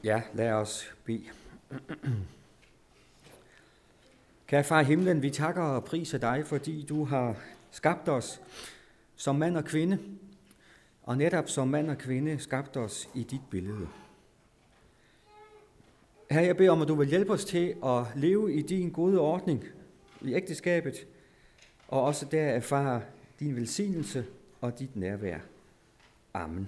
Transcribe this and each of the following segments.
Ja, lad os bede. Kære far i himlen, vi takker og priser dig, fordi du har skabt os som mand og kvinde, og netop som mand og kvinde skabt os i dit billede. Herre, jeg beder om, at du vil hjælpe os til at leve i din gode ordning i ægteskabet, og også der erfare din velsignelse og dit nærvær. Amen.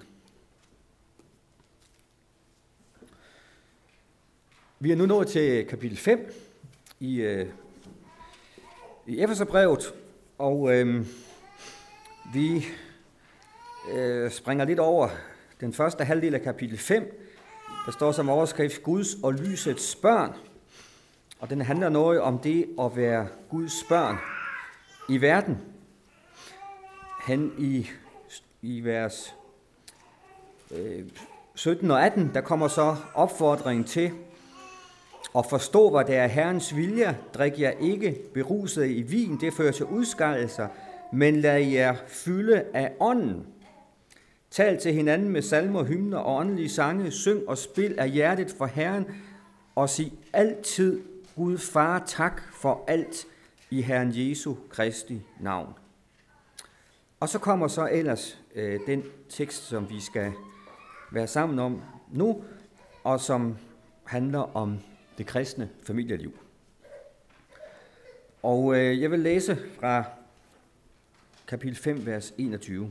Vi er nu nået til kapitel 5 i Efeserbrevet, og vi springer lidt over den første halvdel af kapitel 5. Der står som overskrift Guds og lysets børn, og den handler noget om det at være Guds børn i verden. Hen i vers 17 og 18, der kommer så opfordringen til at forstå, hvad der er Herrens vilje. Drik jer ikke beruset i vin, det fører til udskejelser, men lad jer fylde af ånden. Tal til hinanden med salmer, hymner og åndelige sange, syng og spil af hjertet for Herren, og sig altid Gud Far tak for alt i Herren Jesu Kristi navn. Og så kommer så ellers den tekst, som vi skal være sammen om nu, og som handler om det kristne familieliv. Og jeg vil læse fra kapitel 5, vers 21.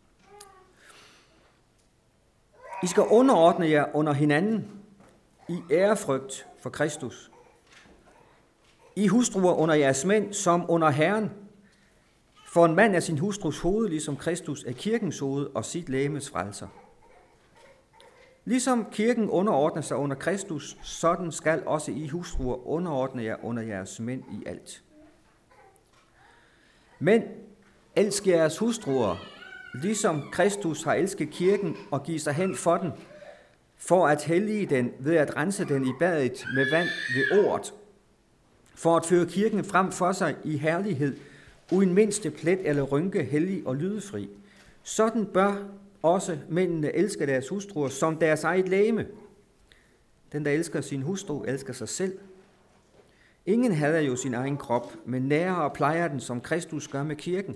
I skal underordne jer under hinanden i ærefrygt for Kristus. I hustruer under jeres mænd som under Herren. For en mand er sin hustrus hoved, ligesom Kristus er kirkens hoved og sit legemes frelser. Ligesom kirken underordner sig under Kristus, sådan skal også I hustruer underordne jer under jeres mænd i alt. Men elsk jeres hustruer, ligesom Kristus har elsket kirken og givet sig hen for den, for at hellige den ved at rense den i badet med vand ved ordet, for at føre kirken frem for sig i herlighed, uden mindste plet eller rynke, hellig og lydefri. Sådan bør også mændene elsker deres hustruer som deres eget legeme. Den, der elsker sin hustru, elsker sig selv. Ingen hader jo sin egen krop, men nærer og plejer den, som Kristus gør med kirken.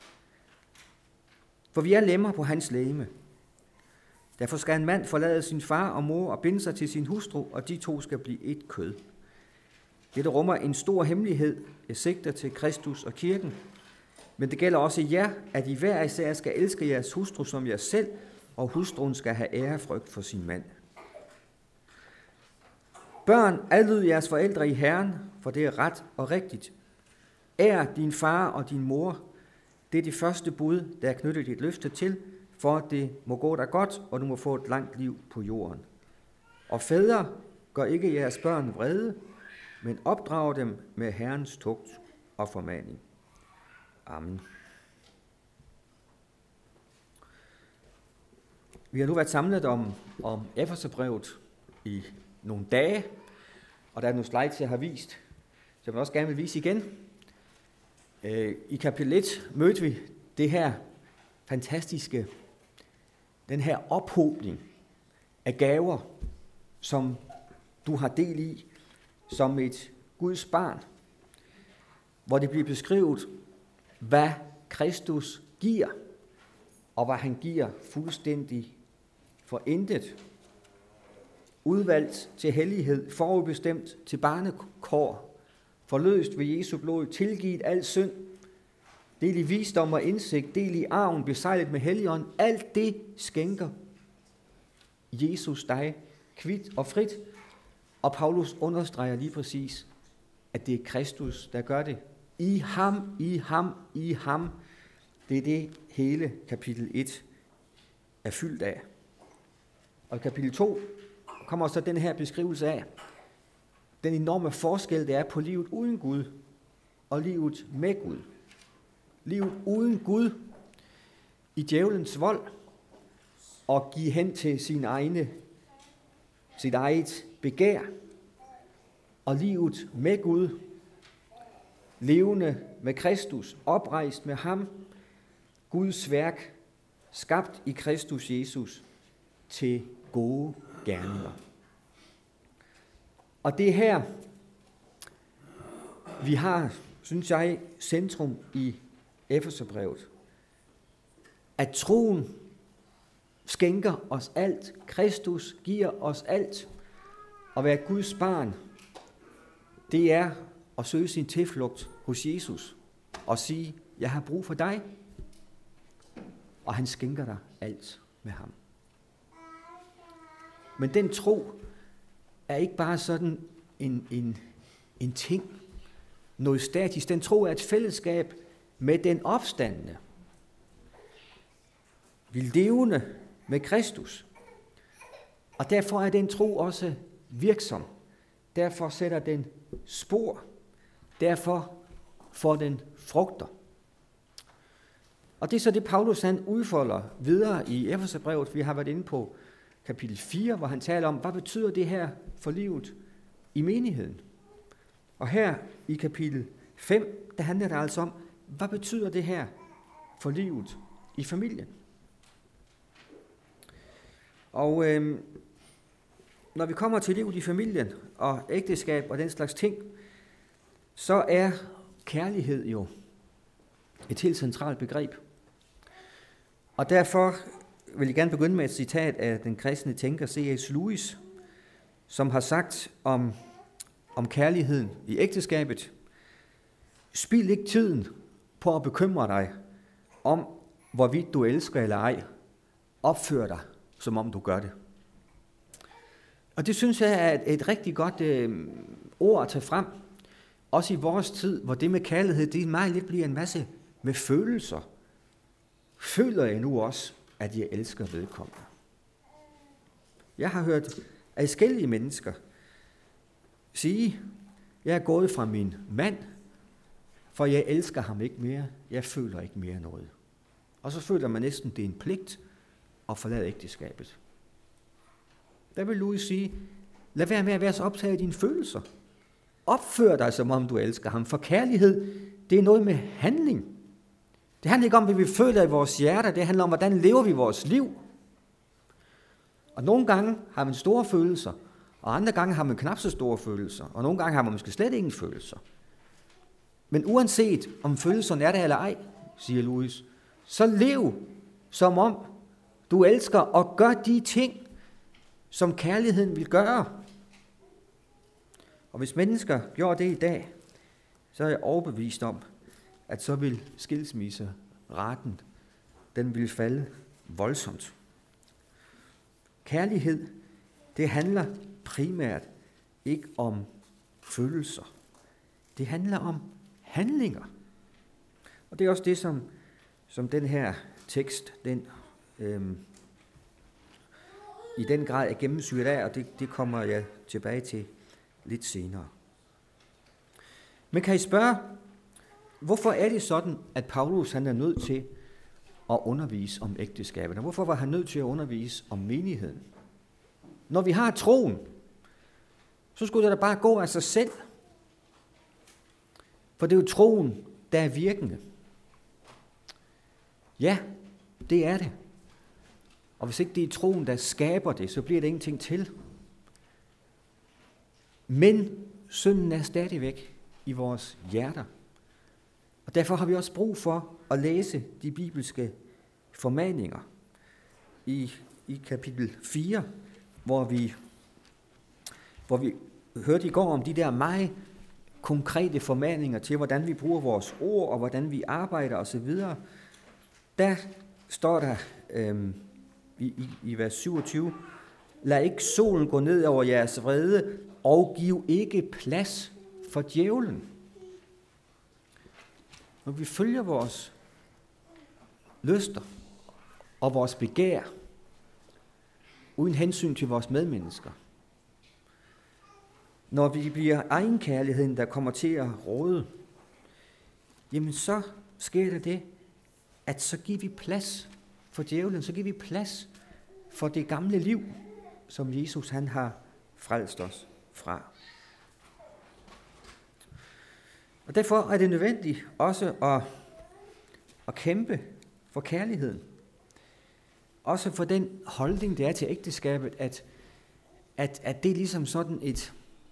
For vi er lemmer på hans legeme. Derfor skal en mand forlade sin far og mor og binde sig til sin hustru, og de to skal blive et kød. Dette rummer en stor hemmelighed. Jeg sigter til Kristus og kirken. Men det gælder også jer, at I hver især skal elske jeres hustru som jer selv, og hustruen skal have ærefrygt for sin mand. Børn, adlyd jeres forældre i Herren, for det er ret og rigtigt. Ær din far og din mor. Det er det første bud, der er knyttet et løfte til, for at det må gå dig godt, og du må få et langt liv på jorden. Og fædre, gør ikke jeres børn vrede, men opdrag dem med Herrens tugt og formaning. Amen. Vi har nu været samlet om Efeserbrevet i nogle dage, og der er nogle slides, jeg har vist, som jeg også gerne vil vise igen. I kapitel 1 mødte vi det her fantastiske, den her ophobning af gaver, som du har del i som et Guds barn, hvor det bliver beskrevet, hvad Kristus giver, og hvad han giver fuldstændig for intet. Udvalgt til hellighed, forudbestemt til barnekår, forløst ved Jesu blod, tilgivet al synd, del i visdom og indsigt, del i arven, besejlet med Helligånden. Alt det skænker Jesus dig kvit og frit. Og Paulus understreger lige præcis, at det er Kristus, der gør det. I ham, i ham, i ham. Det er det hele kapitel 1 er fyldt af. Og i kapitel 2 kommer så den her beskrivelse af den enorme forskel, der er på livet uden Gud og livet med Gud. Livet uden Gud i djævelens vold og give hen til sit eget begær. Og livet med Gud, levende med Kristus, oprejst med ham, Guds værk, skabt i Kristus Jesus til gode gerninger. Og det er her, vi har, synes jeg, centrum i Efeserbrevet. At troen skænker os alt. Kristus giver os alt. At være Guds barn, det er at søge sin tilflugt hos Jesus og sige, jeg har brug for dig. Og han skænker dig alt med ham. Men den tro er ikke bare sådan en ting, noget statisk. Den tro er et fællesskab med den opstandne. Vi levende med Kristus. Og derfor er den tro også virksom. Derfor sætter den spor. Derfor får den frugter. Og det er så det, Paulus han udfolder videre i Efeserbrevet. Vi har været inde på kapitel 4, hvor han taler om, hvad betyder det her for livet i menigheden. Og her i kapitel 5, der handler det altså om, hvad betyder det her for livet i familien. Og når vi kommer til livet i familien og ægteskab og den slags ting, så er kærlighed jo et helt centralt begreb. Og derfor vil jeg gerne begynde med et citat af den kristne tænker C.S. Lewis, som har sagt om kærligheden i ægteskabet: spil ikke tiden på at bekymre dig om, hvorvidt du elsker eller ej. Opfør dig, som om du gør det. Og det synes jeg er et rigtig godt ord at tage frem. Også i vores tid, hvor det med kærlighed, det meget lidt bliver en masse med følelser. Føler jeg nu også, at jeg elsker vedkommende? Jeg har hørt adskillige mennesker sige, jeg er gået fra min mand, for jeg elsker ham ikke mere, jeg føler ikke mere noget. Og så føler man næsten, det er en pligt at forlade ægteskabet. Der vil Louis sige, lad være med at være så optaget af dine følelser. Opfør dig, som om du elsker ham, for kærlighed, det er noget med handling. Det handler ikke om, hvad vi føler i vores hjerter, det handler om, hvordan lever vi vores liv. Og nogle gange har man store følelser, og andre gange har man knap så store følelser, og nogle gange har man måske slet ingen følelser. Men uanset om følelserne er der eller ej, siger Louis, så lev som om du elsker og gør de ting, som kærligheden vil gøre. Og hvis mennesker gjorde det i dag, så er jeg overbevist om, at så vil skilsmisseraten, den vil falde voldsomt. Kærlighed, det handler primært ikke om følelser. Det handler om handlinger. Og det er også det, som den her tekst, den i den grad er gennemsyret af, og det kommer jeg tilbage til lidt senere. Men kan I spørge, hvorfor er det sådan, at Paulus han er nødt til at undervise om ægteskabet? Og hvorfor var han nødt til at undervise om menigheden? Når vi har troen, så skulle det da bare gå af sig selv. For det er jo troen, der er virkende. Ja, det er det. Og hvis ikke det er troen, der skaber det, så bliver det ingenting til. Men synden er stadigvæk i vores hjerter. Og derfor har vi også brug for at læse de bibelske formaninger. I kapitel 4, hvor vi hørte i går om de der meget konkrete formaninger til, hvordan vi bruger vores ord, og hvordan vi arbejder osv., der står der i vers 27, lad ikke solen gå ned over jeres vrede, og giv ikke plads for djævlen. Når vi følger vores lyster og vores begær, uden hensyn til vores medmennesker, når vi bliver egenkærligheden, der kommer til at råde, jamen så sker der det, at så giver vi plads for djævlen, så giver vi plads for det gamle liv, som Jesus han har frelst os fra. Og derfor er det nødvendigt også at kæmpe for kærligheden. Også for den holdning, det er til ægteskabet, at det er ligesom sådan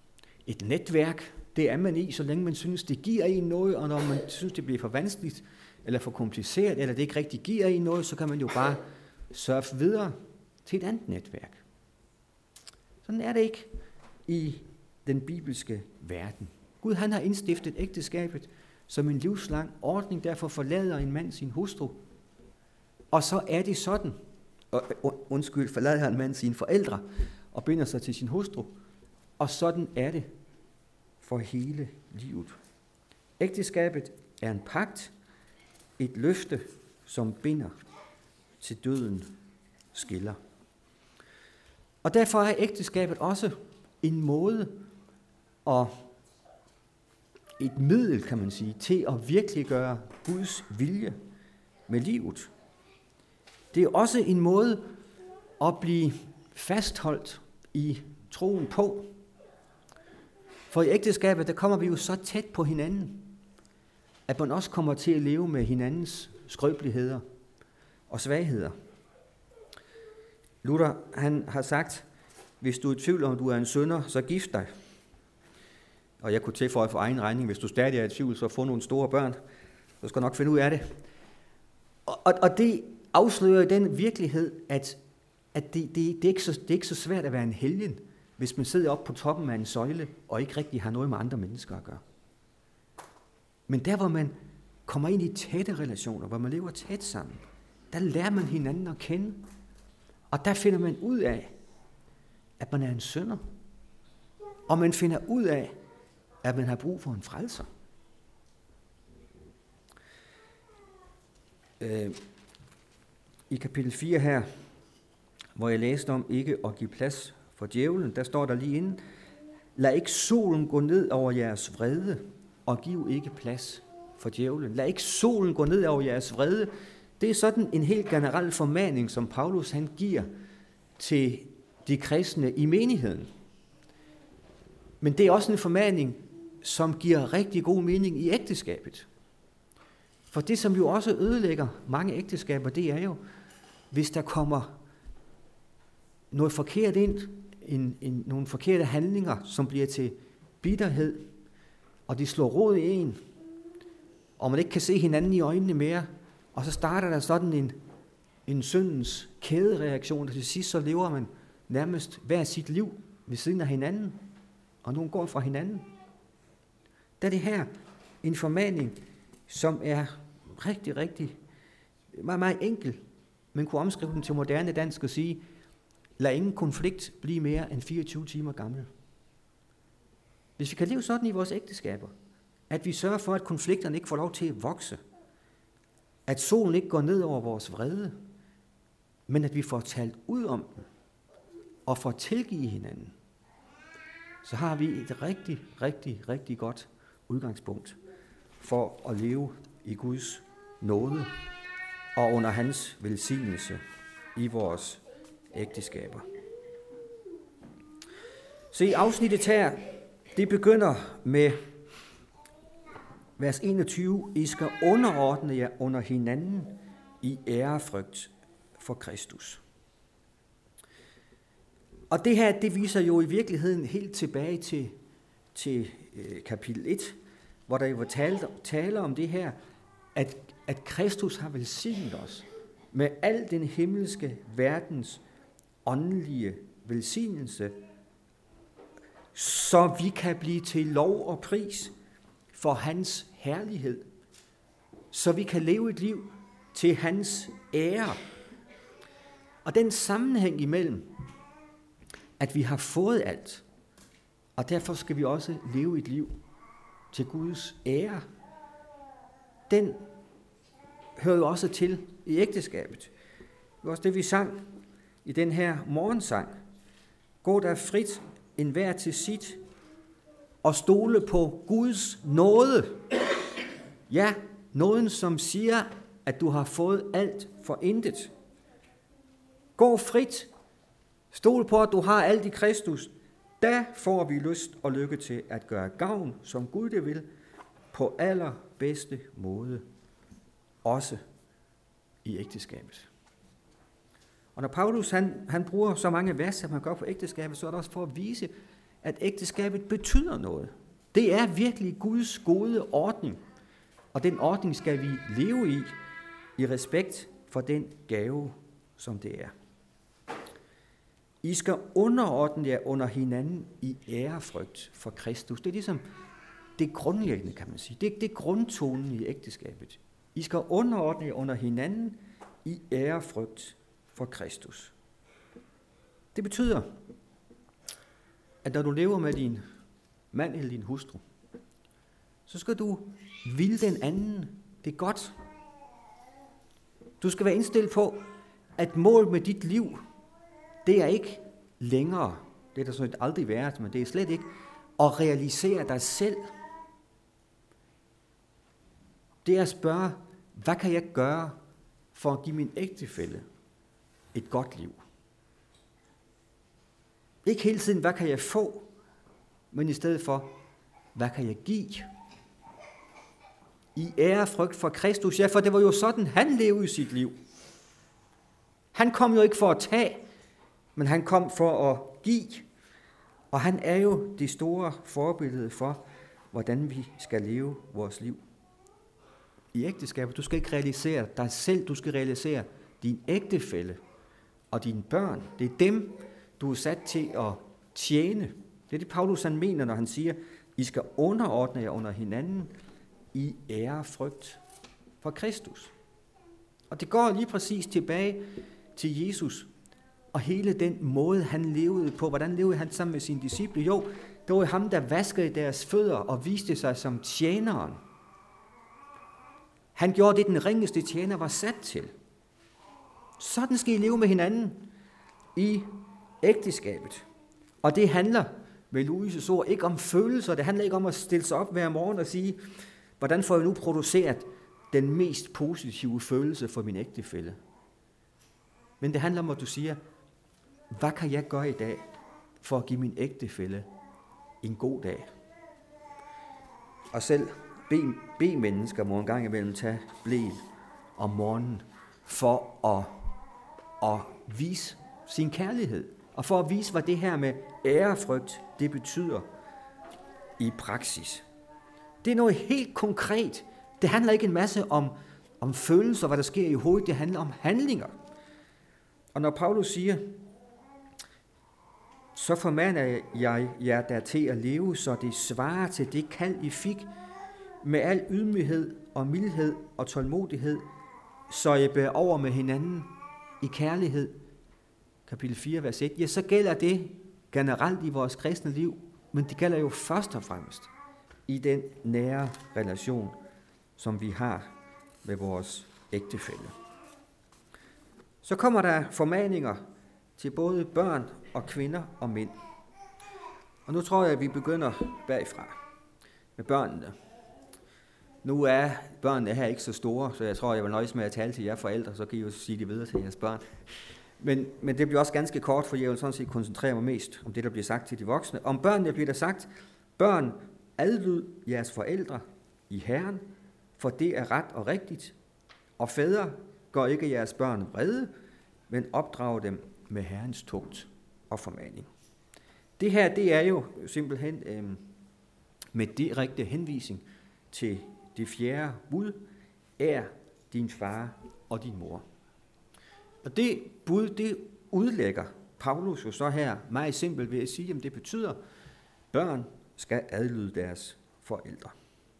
et netværk. Det er man i, så længe man synes, det giver en noget, og når man synes, det bliver for vanskeligt, eller for kompliceret, eller det ikke rigtig giver en noget, så kan man jo bare surfe videre til et andet netværk. Sådan er det ikke i den bibelske verden. Gud, han har indstiftet ægteskabet som en livslang ordning, derfor forlader en mand sin hustru. Og så er det sådan, forlader en mand sine forældre og binder sig til sin hustru, og sådan er det for hele livet. Ægteskabet er en pagt, et løfte, som binder til døden skiller. Og derfor er ægteskabet også en måde og et middel, kan man sige, til at virkeliggøre Guds vilje med livet. Det er også en måde at blive fastholdt i troen på. For i ægteskabet, der kommer vi jo så tæt på hinanden, at man også kommer til at leve med hinandens skrøbeligheder og svagheder. Luther, han har sagt, hvis du er i tvivl om, du er en synder, så gift dig. Og jeg kunne tilføje for egen regning, hvis du stadig er i tvivl, så få nogle store børn. Så skal du nok finde ud af det. Og det afslører den virkelighed, at det er ikke så svært at være en helgen, hvis man sidder oppe på toppen af en søjle, og ikke rigtig har noget med andre mennesker at gøre. Men der, hvor man kommer ind i tætte relationer, hvor man lever tæt sammen, der lærer man hinanden at kende. Og der finder man ud af, at man er en synder. Og man finder ud af, at man har brug for en frelser. I kapitel 4 her, hvor jeg læste om ikke at give plads for djævlen, der står der lige inden, lad ikke solen gå ned over jeres vrede, og giv ikke plads for djævlen. Lad ikke solen gå ned over jeres vrede. Det er sådan en helt generel formaning, som Paulus han giver til de kristne i menigheden. Men det er også en formaning, som giver rigtig god mening i ægteskabet. For det, som jo også ødelægger mange ægteskaber, det er jo, hvis der kommer noget forkert ind, nogle forkerte handlinger, som bliver til bitterhed, og de slår rod i en, og man ikke kan se hinanden i øjnene mere, og så starter der sådan en syndens kædereaktion, og til sidst så lever man nærmest hver sit liv ved siden af hinanden, og nogen går fra hinanden. Der er det her en formaning, som er rigtig, rigtig meget, meget enkel. Man kunne omskrive den til moderne dansk og sige, lad ingen konflikt blive mere end 24 timer gammel. Hvis vi kan leve sådan i vores ægteskaber, at vi sørger for, at konflikterne ikke får lov til at vokse, at solen ikke går ned over vores vrede, men at vi får talt ud om den, og får tilgive hinanden, så har vi et rigtig, rigtig, rigtig godt udgangspunkt for at leve i Guds nåde og under hans velsignelse i vores ægteskaber. Se, afsnittet her, det begynder med vers 21. I skal underordne jer under hinanden i ærefrygt for Kristus. Og det her, det viser jo i virkeligheden helt tilbage til kapitel 1, hvor der jo taler om det her, at Kristus har velsignet os med al den himmelske verdens åndelige velsignelse, så vi kan blive til lov og pris for hans herlighed, så vi kan leve et liv til hans ære. Og den sammenhæng imellem, at vi har fået alt, og derfor skal vi også leve et liv til Guds ære, den hører jo også til i ægteskabet. Det var også det, vi sang i den her morgensang. Gå der frit enhver til sit, og stole på Guds nåde. Ja, nåden, som siger, at du har fået alt for intet. Gå frit. Stol på, at du har alt i Kristus. Da får vi lyst og lykke til at gøre gavn, som Gud det vil, på allerbedste måde. Også i ægteskabet. Og når Paulus han bruger så mange vers, som han gør på ægteskabet, så er det også for at vise, at ægteskabet betyder noget. Det er virkelig Guds gode ordning, og den ordning skal vi leve i respekt for den gave, som det er. I skal underordne jer under hinanden i ærefrygt for Kristus. Det er ligesom det grundlæggende, kan man sige. Det er grundtonen i ægteskabet. I skal underordne jer under hinanden i ærefrygt for Kristus. Det betyder, at når du lever med din mand eller din hustru, så skal du ville den anden det godt. Du skal være indstillet på, at målet med dit liv, det er ikke længere, det er der sådan aldrig været, men det er slet ikke, at realisere dig selv. Det er at spørge, hvad kan jeg gøre for at give min ægtefælle et godt liv? Ikke hele tiden, hvad kan jeg få, men i stedet for, hvad kan jeg give? I ærefrygt for Kristus, ja, for det var jo sådan, han levede i sit liv. Han kom jo ikke for at tage, men han kom for at give. Og han er jo det store forbillede for, hvordan vi skal leve vores liv. I ægteskabet, du skal ikke realisere dig selv, du skal realisere din ægtefælle og dine børn. Det er dem, du er sat til at tjene. Det er det, Paulus han mener, når han siger, I skal underordne jer under hinanden i ærefrygt for Kristus. Og det går lige præcis tilbage til Jesus og hele den måde, han levede på. Hvordan levede han sammen med sine disciple? Jo, det var ham, der vaskede deres fødder og viste sig som tjeneren. Han gjorde det, den ringeste tjener var sat til. Sådan skal I leve med hinanden i ægteskabet. Og det handler med Louises ord ikke om følelser. Det handler ikke om at stille sig op hver morgen og sige, hvordan får jeg nu produceret den mest positive følelse for min ægtefælle? Men det handler om, at du siger, hvad kan jeg gøre i dag for at give min ægtefælle en god dag? Og selv B-mennesker må en gang imellem tage blæl om morgenen for at vise sin kærlighed. Og for at vise, hvad det her med ærefrygt, det betyder i praksis. Det er noget helt konkret. Det handler ikke en masse om følelser, hvad der sker i hovedet. Det handler om handlinger. Og når Paulus siger, så formaner jeg jer der til at leve, så det svarer til det kald, I fik, med al ydmyghed og mildhed og tålmodighed, så I bærer over med hinanden i kærlighed. Kapitel 4, vers 1. Ja, så gælder det generelt i vores kristne liv, men det gælder jo først og fremmest i den nære relation, som vi har med vores ægtefælle. Så kommer der formaninger til både børn og kvinder og mænd. Og nu tror jeg, at vi begynder bagfra med børnene. Nu er børnene her ikke så store, så jeg tror, jeg vil nøjes med at tale til jer forældre, så kan I jo sige det videre til jeres børn. Men det bliver også ganske kort, for jeg vil sådan set koncentrere mig mest om det, der bliver sagt til de voksne. Om børnene bliver der sagt, børn, adlyd jeres forældre i Herren, for det er ret og rigtigt. Og fædre, gør ikke jeres børn vrede, men opdrag dem med Herrens tugt og formaning. Det her, det er jo simpelthen med direkte henvisning til det 4. bud, er din far og din mor. Og det bud, det udlægger Paulus jo så her meget simpelt ved at sige, at det betyder, at børn skal adlyde deres forældre.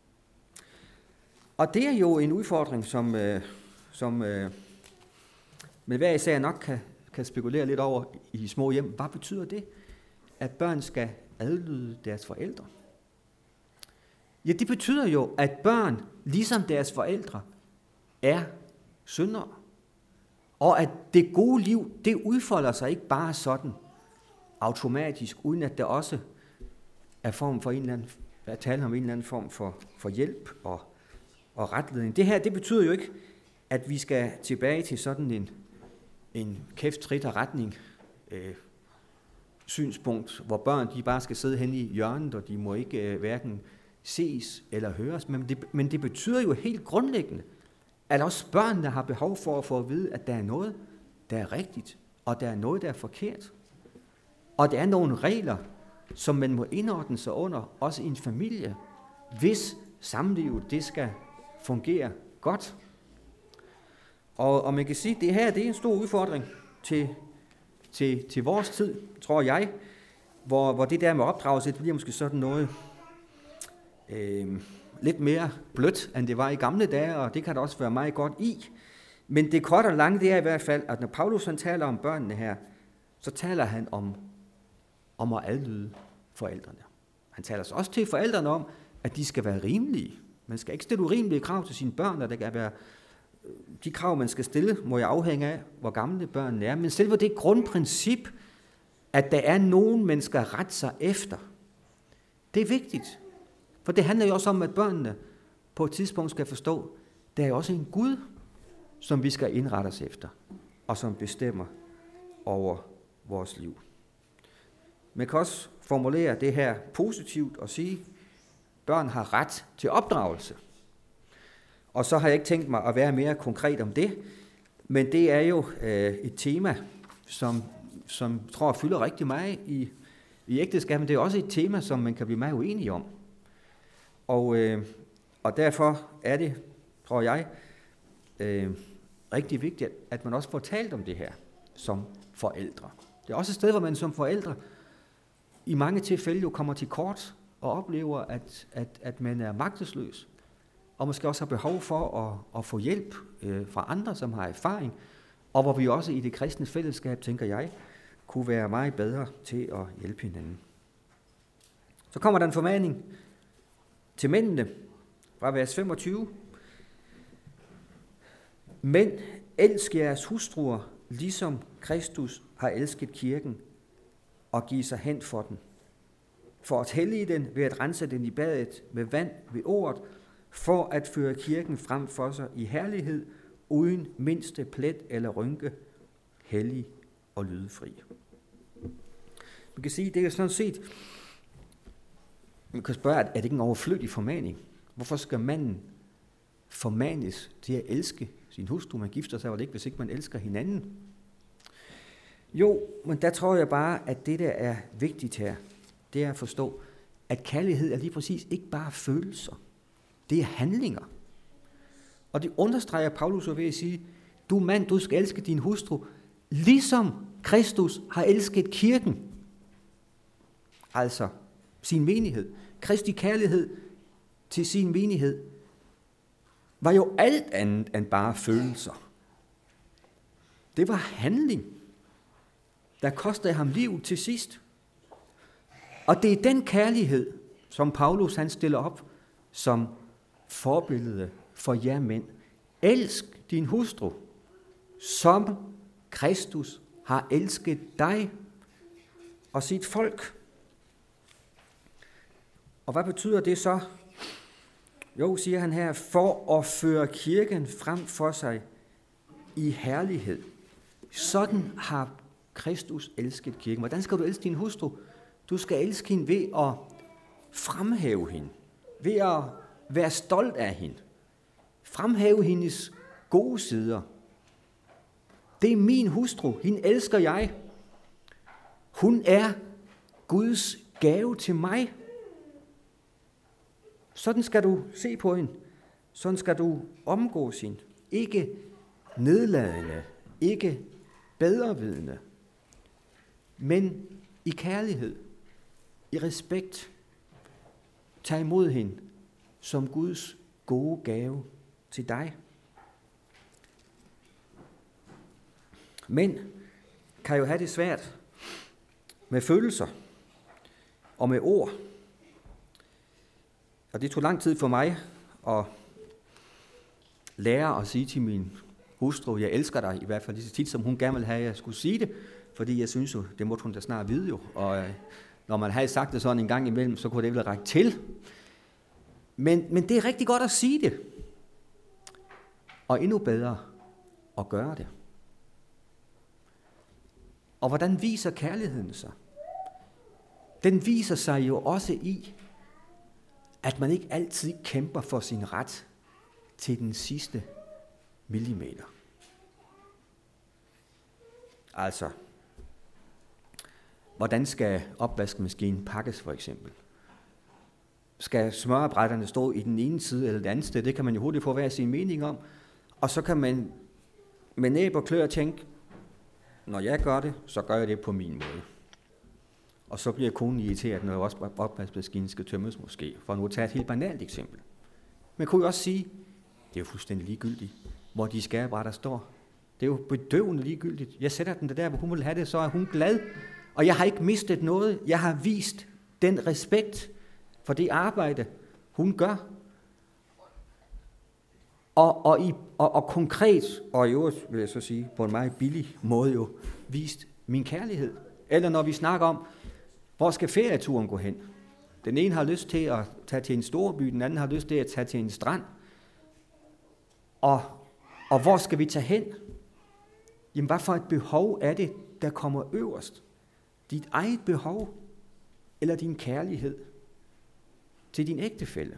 Og det er jo en udfordring, som med hver især nok kan spekulere lidt over i de små hjem. Hvad betyder det, at børn skal adlyde deres forældre? Ja, det betyder jo, at børn, ligesom deres forældre, er syndere. Og at det gode liv, det udfolder sig ikke bare sådan automatisk, uden at der også er form for at tale om en eller anden form for hjælp og retledning. Det her, det betyder jo ikke, at vi skal tilbage til sådan en kæft-trit og retning synspunkt, hvor børn de bare skal sidde hen i hjørnet, og de må ikke hverken ses eller høres. Men det betyder jo helt grundlæggende, at også børnene har behov for at få at vide, at der er noget, der er rigtigt, og der er noget, der er forkert. Og der er nogle regler, som man må indordne sig under, også i en familie, hvis samlivet det skal fungere godt. Og man kan sige, at det her det er en stor udfordring til vores tid, tror jeg, hvor det der med opdragelse, det bliver måske sådan noget lidt mere blødt, end det var i gamle dage, og det kan der også være meget godt i. Men det korte og lange, det er i hvert fald, at når Paulus han taler om børnene her, så taler han om at adlyde forældrene. Han taler så også til forældrene om, at de skal være rimelige. Man skal ikke stille urimelige krav til sine børn, og det kan være de krav, man skal stille, må jeg afhænge af, hvor gamle børnene er. Men selve det grundprincip, at der er nogen, man skal rette sig efter, det er vigtigt. For det handler jo også om, at børnene på et tidspunkt skal forstå, der er også en Gud, som vi skal indrette os efter, og som bestemmer over vores liv. Man kan også formulere det her positivt og sige, at børn har ret til opdragelse. Og så har jeg ikke tænkt mig at være mere konkret om det, men det er jo et tema, som tror fylder rigtig meget i ægteskabet. Det er også et tema, som man kan blive meget uenig om. Og derfor er det, tror jeg, rigtig vigtigt, at man også får talt om det her som forældre. Det er også et sted, hvor man som forældre i mange tilfælde jo kommer til kort og oplever, at man er magtesløs, og måske også har behov for at få hjælp fra andre, som har erfaring, og hvor vi også i det kristne fællesskab, tænker jeg, kunne være meget bedre til at hjælpe hinanden. Så kommer der en formaning til mændene fra vers 25. Mænd, elsk jeres hustruer, ligesom Kristus har elsket kirken og givet sig hen for den. For at hellige den ved at rense den i badet med vand ved ordet, for at føre kirken frem for sig i herlighed, uden mindste plet eller rynke, hellig og lydefri. Man kan sige, det er sådan set, man kan spørge, er det ikke en overflødig formaning? Hvorfor skal manden formanes til at elske sin hustru? Man gifter sig vel ikke, hvis ikke man elsker hinanden? Jo, men der tror jeg bare, at det der er vigtigt her, det er at forstå, at kærlighed er lige præcis ikke bare følelser. Det er handlinger. Og det understreger Paulus ved at sige, du mand, du skal elske din hustru, ligesom Kristus har elsket kirken. Altså sin menighed. Kristi kærlighed til sin menighed var jo alt andet end bare følelser. Det var handling, der kostede ham liv til sidst. Og det er den kærlighed, som Paulus han stiller op som forbillede for jer mænd. Elsk din hustru, som Kristus har elsket dig og sit folk. Og hvad betyder det så? Jo, siger han her, for at føre kirken frem for sig i herlighed. Sådan har Kristus elsket kirken. Hvordan skal du elske din hustru? Du skal elske hende ved at fremhæve hende. Ved at være stolt af hende. Fremhæve hendes gode sider. Det er min hustru. Hende elsker jeg. Hun er Guds gave til mig. Sådan skal du se på hende. Sådan skal du omgås hende. Ikke nedladende. Ikke bedrevidende. Men i kærlighed. I respekt. Tag imod hende som Guds gode gave til dig. Mænd kan jo have det svært med følelser og med ord. Og det tog lang tid for mig at lære at sige til min hustru, jeg elsker dig, i hvert fald lige så tit, som hun gerne ville have, at jeg skulle sige det, fordi jeg synes jo, det måtte hun da snart vide jo, og når man havde sagt det sådan en gang imellem, så kunne det vel række til. Men det er rigtig godt at sige det, og endnu bedre at gøre det. Og hvordan viser kærligheden sig? Den viser sig jo også i, at man ikke altid kæmper for sin ret til den sidste millimeter. Altså, hvordan skal opvaskemaskinen pakkes for eksempel? Skal smørebrætterne stå i den ene side eller den anden side? Det kan man jo hurtigt få hver sin mening om. Og så kan man med næb og klør tænke, når jeg gør det, så gør jeg det på min måde. Og så bliver konen irriteret, når også opvaskemaskinen skal tømmes måske, for nu at tage et helt banalt eksempel. Men kunne jo også sige, det er jo fuldstændig ligegyldigt, hvor de skærebrætter står. Det er jo bedøvende ligegyldigt. Jeg sætter den der, hvor hun vil have det, så er hun glad. Og jeg har ikke mistet noget. Jeg har vist den respekt for det arbejde, hun gør. Og konkret, og i øvrigt vil jeg så sige, på en meget billig måde jo, vist min kærlighed. Eller når vi snakker om, hvor skal ferieturen gå hen? Den ene har lyst til at tage til en storby, den anden har lyst til at tage til en strand. Og hvor skal vi tage hen? Jamen, hvad for et behov er det, der kommer øverst? Dit eget behov, eller din kærlighed til din ægtefælle?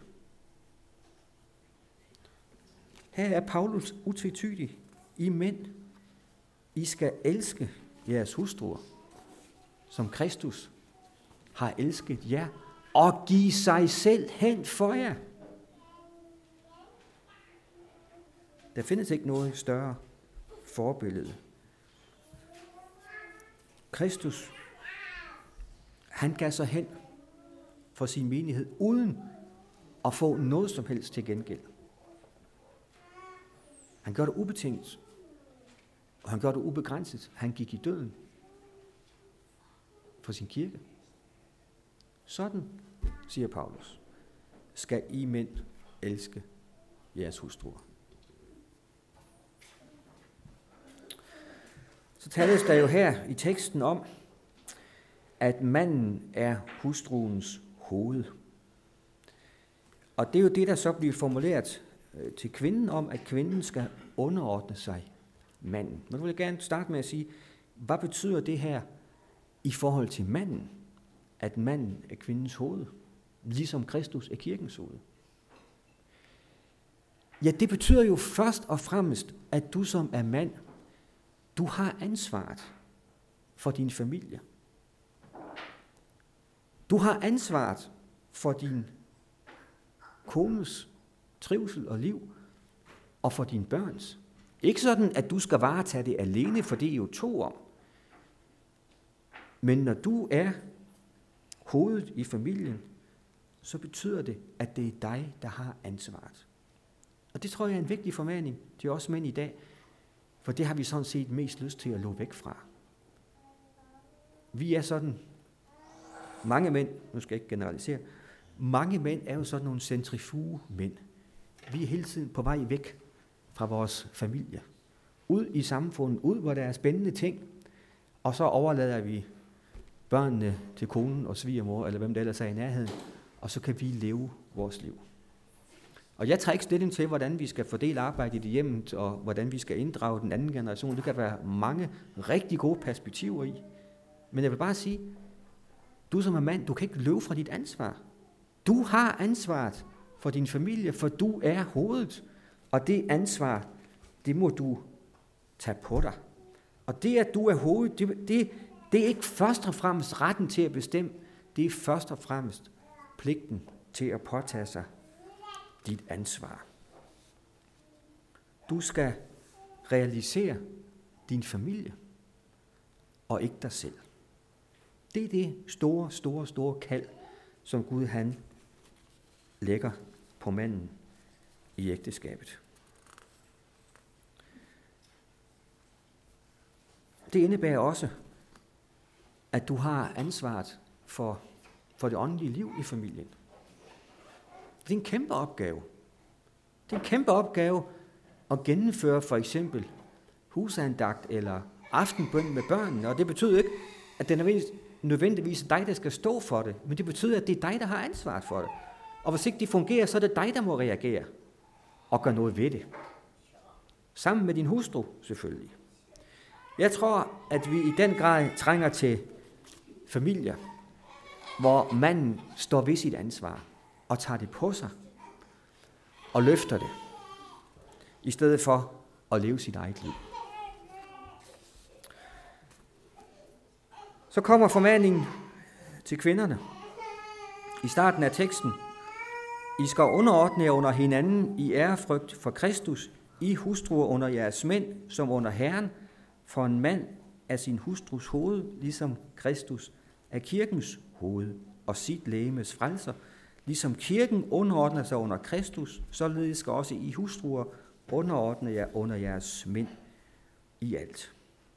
Her er Paulus utvetydig. I mænd, I skal elske jeres hustruer, som Kristus har elsket jer, og give sig selv hen for jer. Der findes ikke noget større forbillede. Kristus, han gav sig hen for sin menighed, uden at få noget som helst til gengæld. Han gør det ubetinget, og han gør det ubegrænset. Han gik i døden for sin kirke. Sådan, siger Paulus, skal I mænd elske jeres hustruer. Så tales der jo her i teksten om, at manden er hustruens hoved. Og det er jo det, der så bliver formuleret til kvinden om, at kvinden skal underordne sig manden. Men nu vil jeg gerne starte med at sige, hvad betyder det her i forhold til manden, at manden er kvindens hoved, ligesom Kristus er kirkens hoved? Ja, det betyder jo først og fremmest, at du som er mand, du har ansvaret for din familie. Du har ansvaret for din kones trivsel og liv, og for dine børns. Ikke sådan, at du skal varetage det alene, for det er jo to om. Men når du er hovedet i familien, så betyder det, at det er dig, der har ansvaret. Og det tror jeg er en vigtig formaning til os mænd i dag, for det har vi sådan set mest lyst til at lå væk fra. Vi er sådan, mange mænd, nu skal jeg ikke generalisere, mange mænd er jo sådan nogle centrifugemænd. Vi er hele tiden på vej væk fra vores familie. Ud i samfundet, ud hvor der er spændende ting, og så overlader vi børnene til konen og svigermor, eller hvem der ellers er i nærheden, og så kan vi leve vores liv. Og jeg tager ikke stilling til, hvordan vi skal fordele arbejdet i hjemmet, og hvordan vi skal inddrage den anden generation. Det kan være mange rigtig gode perspektiver i. Men jeg vil bare sige, du som er mand, du kan ikke løbe fra dit ansvar. Du har ansvaret for din familie, for du er hovedet. Og det ansvar, det må du tage på dig. Og det, at du er hovedet, det er ikke først og fremmest retten til at bestemme. Det er først og fremmest pligten til at påtage sig dit ansvar. Du skal realisere din familie, og ikke dig selv. Det er det store kald, som Gud han lægger på manden i ægteskabet. Det indebærer også, at du har ansvaret for det åndelige liv i familien. Det er en kæmpe opgave. Det er en kæmpe opgave at gennemføre for eksempel husandagt eller aftenbøn med børnene, og det betyder ikke, at det er nødvendigvis dig, der skal stå for det, men det betyder, at det er dig, der har ansvaret for det. Og hvis ikke det fungerer, så er det dig, der må reagere og gøre noget ved det. Sammen med din hustru, selvfølgelig. Jeg tror, at vi i den grad trænger til familier, hvor manden står ved sit ansvar og tager det på sig og løfter det, i stedet for at leve sit eget liv. Så kommer formaningen til kvinderne. I starten af teksten. I skal underordne jer under hinanden i ærefrygt for Kristus. I hustruer under jeres mænd, som under Herren, for en mand er sin hustrus hoved, ligesom Kristus er kirkens hoved og sit legemes frelser. Ligesom kirken underordner sig under Kristus, således skal også I hustruer underordne jer under jeres mænd i alt.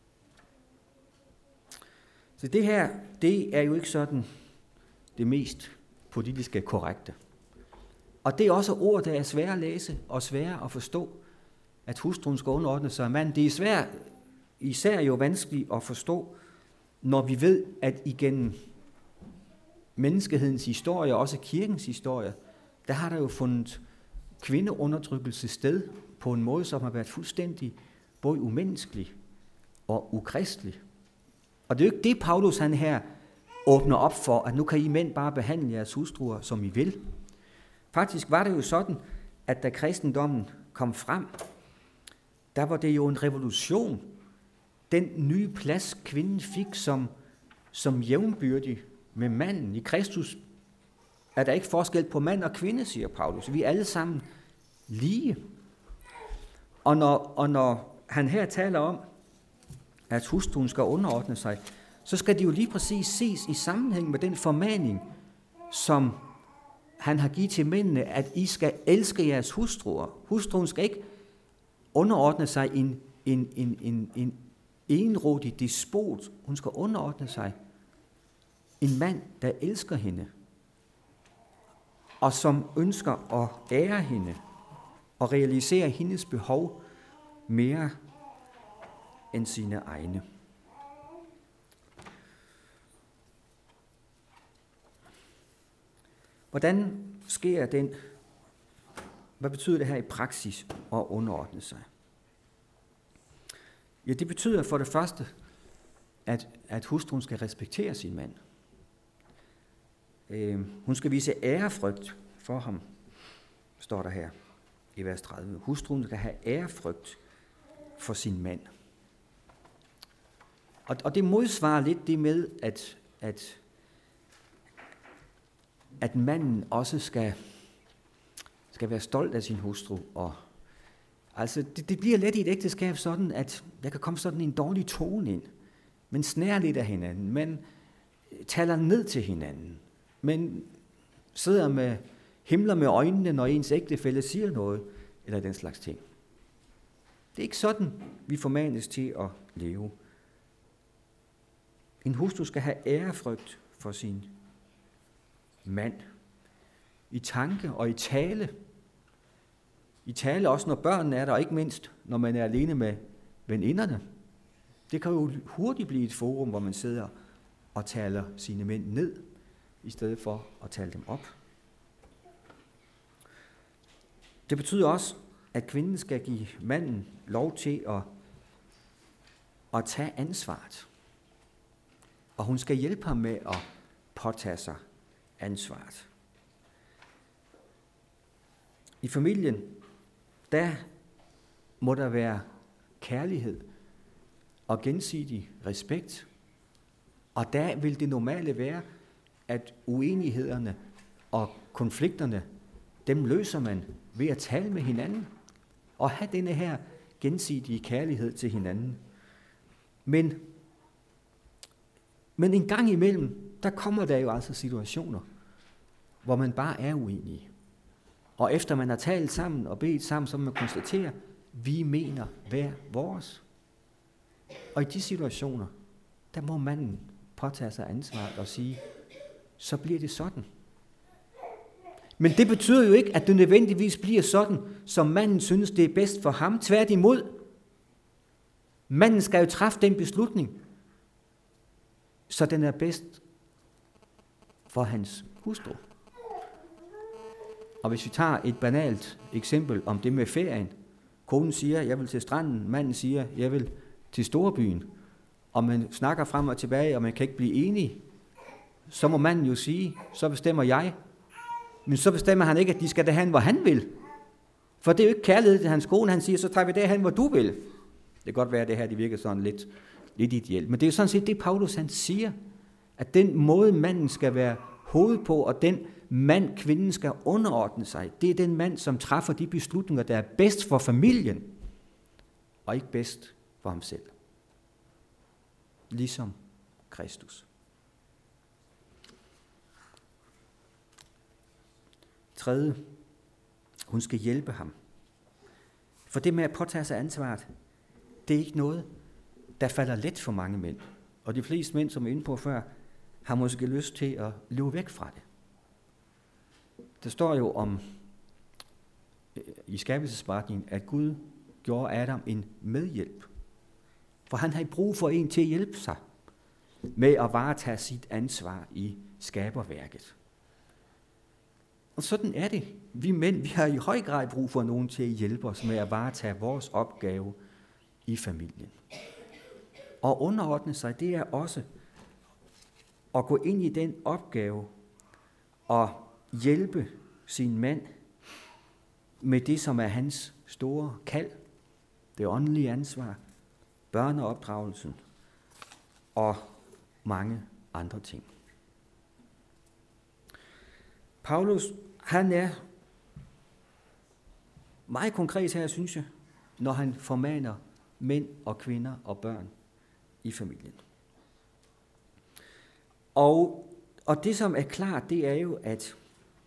Så det her, det er jo ikke sådan det mest politiske korrekte. Og det er også ord, der er svære at læse og svære at forstå, at hustruen skal underordne sig af manden. Det er især jo vanskeligt at forstå, når vi ved, at igennem menneskehedens historie, og også kirkens historie, der har der jo fundet kvindeundertrykkelse sted på en måde, som har været fuldstændig både umenneskelig og ukristelig. Og det er jo ikke det, Paulus han her åbner op for, at nu kan I mænd bare behandle jeres hustruer, som I vil. Faktisk var det jo sådan, at da kristendommen kom frem, der var det jo en revolution. Den nye plads, kvinden fik som jævnbyrdig med manden. I Kristus er der ikke forskel på mand og kvinde, siger Paulus. Vi er alle sammen lige. Og når han her taler om, at hustruen skal underordne sig, så skal det jo lige præcis ses i sammenhæng med den formaning, som han har givet til mændene, at I skal elske jeres hustruer. Hustruen skal ikke underordne sig en enrådig despot. Hun skal underordne sig en mand, der elsker hende, og som ønsker at ære hende og realisere hendes behov mere end sine egne. Hvordan sker den? Hvad betyder det her i praksis at underordne sig? Ja, det betyder for det første, at hustruen skal respektere sin mand. Hun skal vise ærefrygt for ham, står der her i vers 30. Hustruen skal have ærefrygt for sin mand. Og det modsvarer lidt det med, at manden også skal være stolt af sin hustru. Og altså, det bliver let i et ægteskab sådan, at der kan komme sådan en dårlig tone ind. Man snærer lidt af hinanden, man taler ned til hinanden, men himler med øjnene, når ens ægtefælle siger noget, eller den slags ting. Det er ikke sådan, vi formanes til at leve. En hustru skal have ærefrygt for sin mand. I tanke og i tale. I tale også, når børnene er der, og ikke mindst, når man er alene med veninderne. Det kan jo hurtigt blive et forum, hvor man sidder og taler sine mænd ned, i stedet for at tale dem op. Det betyder også, at kvinden skal give manden lov til at tage ansvaret. Og hun skal hjælpe ham med at påtage sig ansvaret. I familien, der må der være kærlighed og gensidig respekt. Og der vil det normale være, at uenighederne og konflikterne, dem løser man ved at tale med hinanden og have denne her gensidige kærlighed til hinanden. Men en gang imellem, der kommer der jo altså situationer, hvor man bare er uenige. Og efter man har talt sammen og bedt sammen, så må man konstatere, at vi mener hver vores. Og i de situationer, der må manden påtage sig ansvaret og sige, så bliver det sådan. Men det betyder jo ikke, at det nødvendigvis bliver sådan, som manden synes, det er bedst for ham. Tværtimod. Manden skal jo træffe den beslutning, så den er bedst for hans hustru. Og hvis vi tager et banalt eksempel om det med ferien. Konen siger, jeg vil til stranden. Manden siger, jeg vil til storbyen. Og man snakker frem og tilbage, og man kan ikke blive enige. Så må manden jo sige, så bestemmer jeg. Men så bestemmer han ikke, at de skal derhen, hvor han vil. For det er jo ikke kærlighed til hans kone. Han siger, så tager vi derhen, hvor du vil. Det kan godt være, at det her det virker sådan lidt lidt ideelt. Men det er jo sådan set det, Paulus han siger, at den måde, manden skal være hoved på, og den mand, kvinden skal underordne sig, det er den mand, som træffer de beslutninger, der er bedst for familien, og ikke bedst for ham selv. Ligesom Kristus. 3. Hun skal hjælpe ham. For det med at påtage sig ansvaret, det er ikke noget, der falder let for mange mænd. Og de fleste mænd, som vi er inde på før, har måske lyst til at løbe væk fra det. Der står jo om i skabelsesberetningen, at Gud gjorde Adam en medhjælp. For han havde brug for en til at hjælpe sig med at varetage sit ansvar i skaberværket. Og sådan er det. Vi mænd, vi har i høj grad brug for nogen til at hjælpe os med at varetage vores opgave i familien. Og underordne sig, det er også at gå ind i den opgave og hjælpe sin mand med det, som er hans store kald, det åndelige ansvar, børneopdragelsen og mange andre ting. Paulus, han er meget konkret her, synes jeg, når han formaner mænd og kvinder og børn i familien. Og det, som er klart, det er jo, at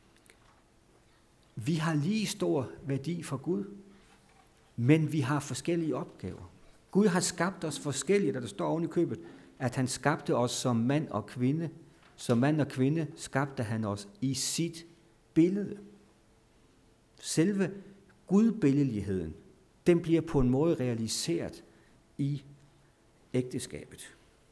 vi har lige stor værdi for Gud, men vi har forskellige opgaver. Gud har skabt os forskellige, der står oven i købet, at han skabte os som mand og kvinde. Som mand og kvinde skabte han os i sit billede. Selve gudbilledligheden, den bliver på en måde realiseret i ægteskabet.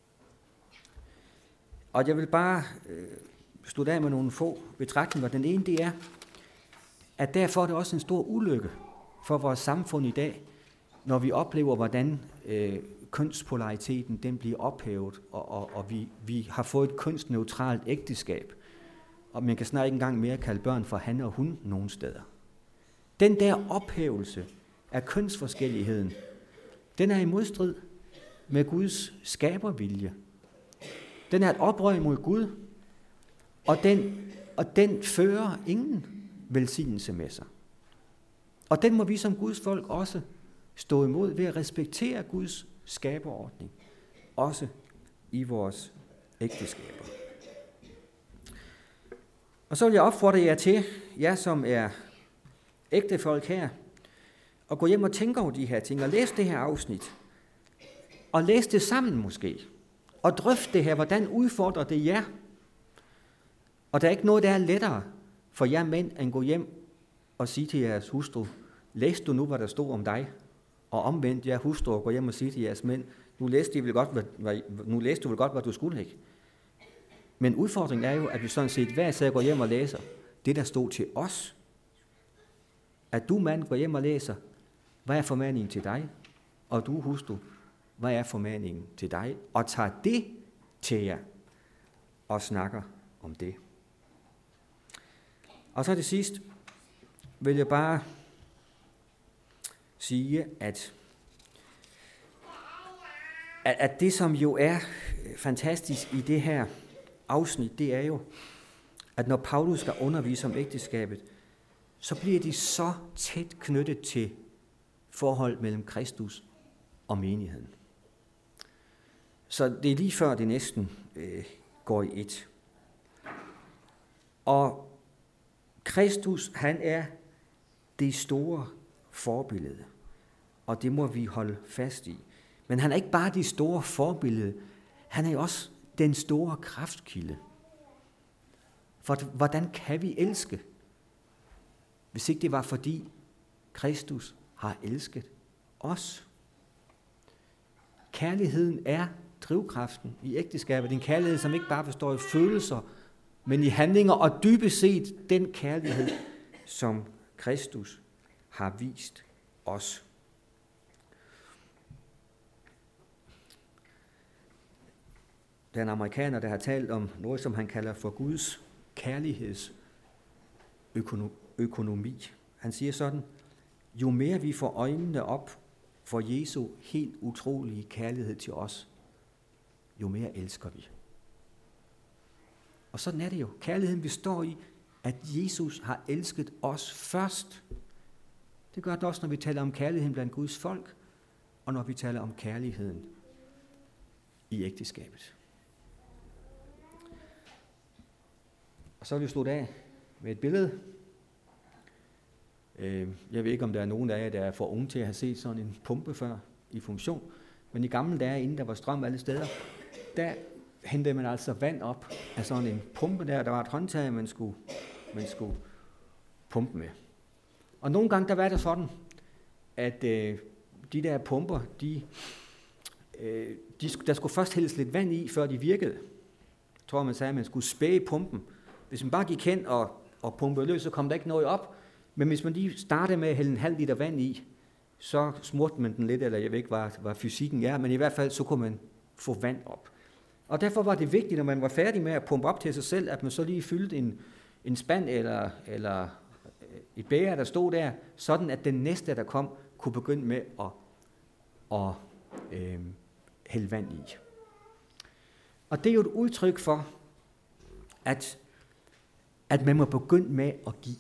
Og jeg vil bare slutte af med nogle få betragtninger. Den ene, det er, at derfor er det også en stor ulykke for vores samfund i dag, når vi oplever, hvordan kønspolariteten den bliver ophævet, og vi har fået et kønsneutralt ægteskab, og man kan snart ikke engang mere kalde børn for han og hun nogen steder. Den der ophævelse af kønsforskelligheden, den er i modstrid med Guds skabervilje. Den er et oprør mod Gud, og den fører ingen velsignelse med sig. Og den må vi som Guds folk også stå imod ved at respektere Guds skaberordning, også i vores ægteskaber. Og så vil jeg opfordre jer til, jer som er ægtefolk her, at gå hjem og tænke over de her ting, og læse det her afsnit, og læse det sammen måske, og drøfte det her, hvordan udfordrer det jer. Og der er ikke noget, der er lettere for jer mænd, end gå hjem og sige til jeres hustru, læs du nu, hvad der stod om dig, og omvendt jer hustru, gå hjem og sige til jeres mænd, nu læste du vel godt, hvad du skulle, ikke? Men udfordringen er jo, at vi sådan set hver især går hjem og læser det, der stod til os. At du mand går hjem og læser, hvad er formaningen til dig? Og du hustru, hvad er formaningen til dig? Og tager det til jer og snakker om det. Og så til sidst vil jeg bare sige, at det, som jo er fantastisk i det her afsnit, det er jo, at når Paulus skal undervise om ægteskabet, så bliver de så tæt knyttet til forhold mellem Kristus og menigheden. Så det er lige før det næsten går i et. Og Kristus, han er det store forbillede, og det må vi holde fast i. Men han er ikke bare det store forbillede, han er også den store kraftkilde. For hvordan kan vi elske, hvis ikke det var fordi Kristus har elsket os? Kærligheden er drivkraften i ægteskabet. En kærlighed, som ikke bare består i følelser, men i handlinger, og dybest set den kærlighed, som Kristus har vist os. Der er en amerikaner, der har talt om noget, som han kalder for Guds kærlighedsøkonomi. Han siger sådan, jo mere vi får øjnene op for Jesu helt utrolige kærlighed til os, jo mere elsker vi. Og sådan er det jo. Kærligheden består i, at Jesus har elsket os først. Det gør det også, når vi taler om kærligheden blandt Guds folk, og når vi taler om kærligheden i ægteskabet. Og så vil vi slutte af med et billede. Jeg ved ikke, om der er nogen af jer, der er for unge til at have set sådan en pumpe før i funktion, men i gamle dage, inden der var strøm alle steder, der hentede man altså vand op af sådan en pumpe der. Der var et håndtag, man skulle pumpe med. Og nogle gange, der var det sådan, at de der pumper, der skulle først hældes lidt vand i, før de virkede. Jeg tror, man sagde, at man skulle spæge pumpen. Hvis man bare gik hen og pumpede løs, så kom der ikke noget op. Men hvis man lige startede med at hælde en halv liter vand i, så smurte man den lidt, eller jeg ved ikke, hvad fysikken er, men i hvert fald, så kunne man få vand op. Og derfor var det vigtigt, når man var færdig med at pumpe op til sig selv, at man så lige fyldte en spand eller et bæger, der stod der, sådan at den næste, der kom, kunne begynde med at hælde vand i. Og det er jo et udtryk for, at man må begynde med at give.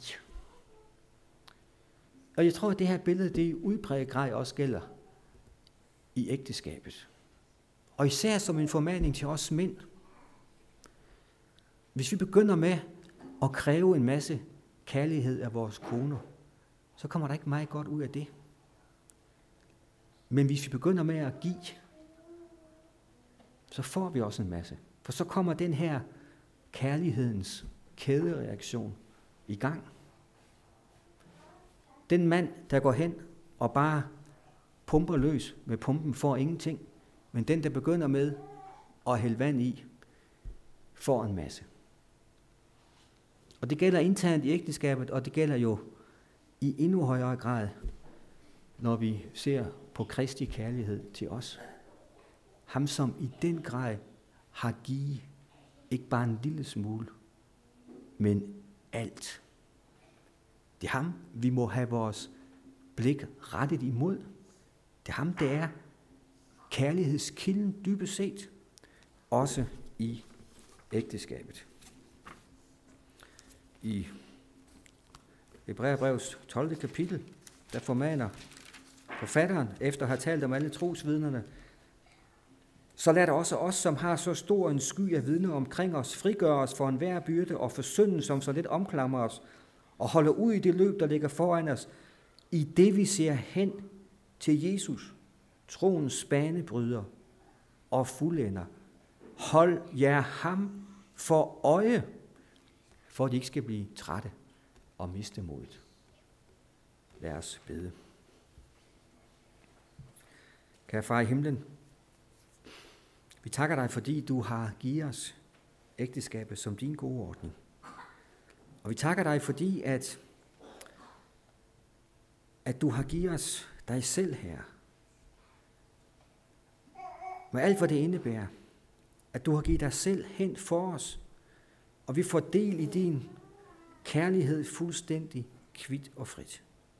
Og jeg tror, at det her billede, det i udpræget grad også gælder i ægteskabet. Og især som en formaning til os mænd. Hvis vi begynder med at kræve en masse kærlighed af vores koner, så kommer der ikke meget godt ud af det. Men hvis vi begynder med at give, så får vi også en masse. For så kommer den her kærlighedens kædereaktion i gang. Den mand, der går hen og bare pumper løs med pumpen, får ingenting. Men den, der begynder med at hælde vand i, får en masse. Og det gælder internt i ægteskabet, og det gælder jo i endnu højere grad, når vi ser på Kristi kærlighed til os. Ham, som i den grad har givet ikke bare en lille smule, men alt. Det er ham, vi må have vores blik rettet imod. Det er ham, der er kærlighedskilden dybest set, også i ægteskabet. I Hebræerbrevets 12. kapitel, der formaner forfatteren, efter at have talt om alle trosvidnerne, så lad også os, som har så stor en sky af vidner omkring os, frigøre os for enhver byrde og for synden, som så lidt omklamrer os, og holde ud i det løb, der ligger foran os, i det vi ser hen til Jesus, troens banebryder og fuldender. Hold jer ham for øje, for at de ikke skal blive trætte og miste modet. Lad os bede. Kære far i himlen, vi takker dig, fordi du har givet os ægteskabet som din gode ordning. Og vi takker dig, fordi at du har givet os dig selv her. Med alt, hvad det indebærer, at du har givet dig selv hen for os, og vi får del i din kærlighed fuldstændig kvit og frit.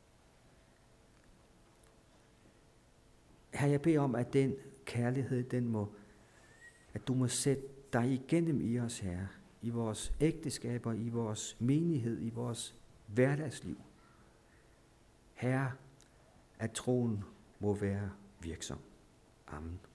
Herre, jeg beder om, at den kærlighed, at du må sætte dig igennem i os, Herre, i vores ægteskaber, i vores menighed, i vores hverdagsliv. Herre, at troen må være virksom. Amen.